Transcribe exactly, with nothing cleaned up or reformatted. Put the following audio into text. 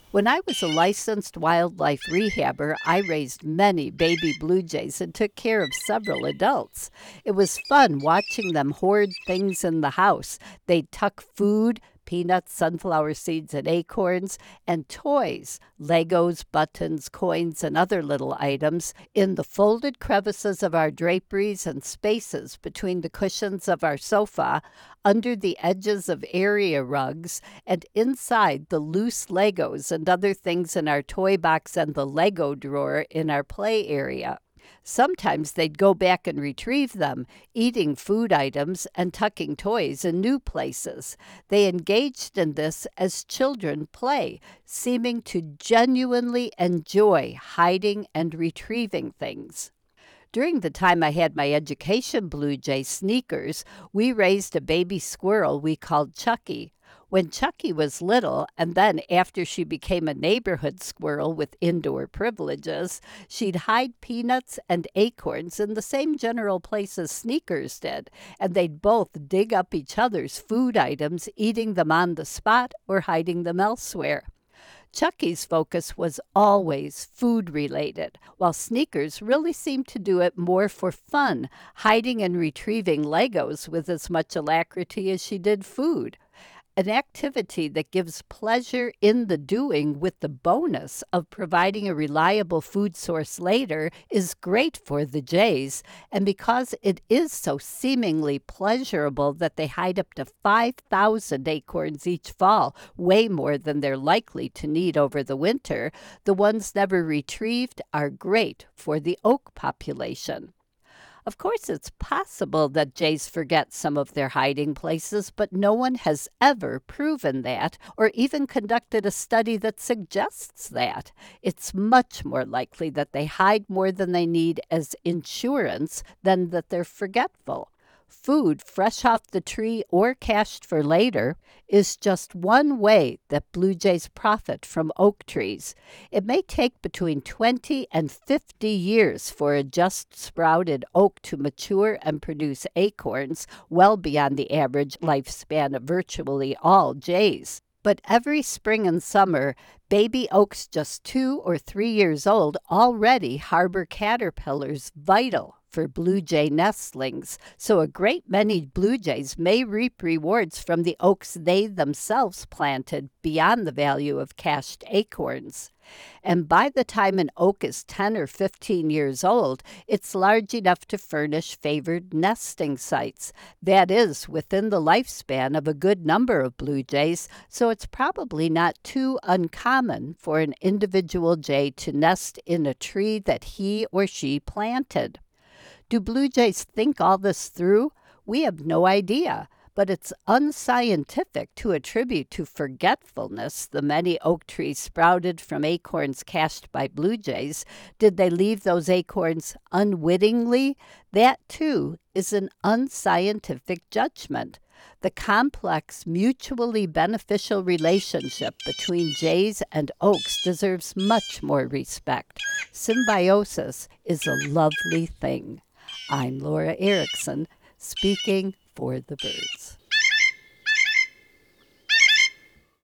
When I was a licensed wildlife rehabber, I raised many baby blue jays and took care of several adults. It was fun watching them hoard things in the house. They'd tuck food, peanuts, sunflower seeds, and acorns, and toys, Legos, buttons, coins, and other little items, in the folded crevices of our draperies and spaces between the cushions of our sofa, under the edges of area rugs, and inside the loose Legos and other things in our toy box and the Lego drawer in our play area. Sometimes they'd go back and retrieve them, eating food items and tucking toys in new places. They engaged in this as children play, seeming to genuinely enjoy hiding and retrieving things. During the time I had my education blue jay sneakers, we raised a baby squirrel we called Chucky. When Chucky was little, and then after she became a neighborhood squirrel with indoor privileges, she'd hide peanuts and acorns in the same general place as Sneakers did, and they'd both dig up each other's food items, eating them on the spot or hiding them elsewhere. Chucky's focus was always food related, while Sneakers really seemed to do it more for fun, hiding and retrieving Legos with as much alacrity as she did food. An activity that gives pleasure in the doing with the bonus of providing a reliable food source later is great for the jays, and because it is so seemingly pleasurable that they hide up to five thousand acorns each fall, way more than they're likely to need over the winter, the ones never retrieved are great for the oak population. Of course, it's possible that jays forget some of their hiding places, but no one has ever proven that or even conducted a study that suggests that. It's much more likely that they hide more than they need as insurance than that they're forgetful. Food fresh off the tree or cached for later is just one way that blue jays profit from oak trees. It may take between twenty and fifty years for a just sprouted oak to mature and produce acorns, well beyond the average lifespan of virtually all jays. But every spring and summer, baby oaks just two or three years old already harbor caterpillars vital for blue jay nestlings, so a great many blue jays may reap rewards from the oaks they themselves planted beyond the value of cached acorns. And by the time an oak is ten or fifteen years old, it's large enough to furnish favored nesting sites. That is, within the lifespan of a good number of blue jays, so it's probably not too uncommon for an individual jay to nest in a tree that he or she planted. Do blue jays think all this through? We have no idea, but it's unscientific to attribute to forgetfulness the many oak trees sprouted from acorns cached by blue jays. Did they leave those acorns unwittingly? That, too, is an unscientific judgment. The complex, mutually beneficial relationship between jays and oaks deserves much more respect. Symbiosis is a lovely thing. I'm Laura Erickson, speaking for the birds.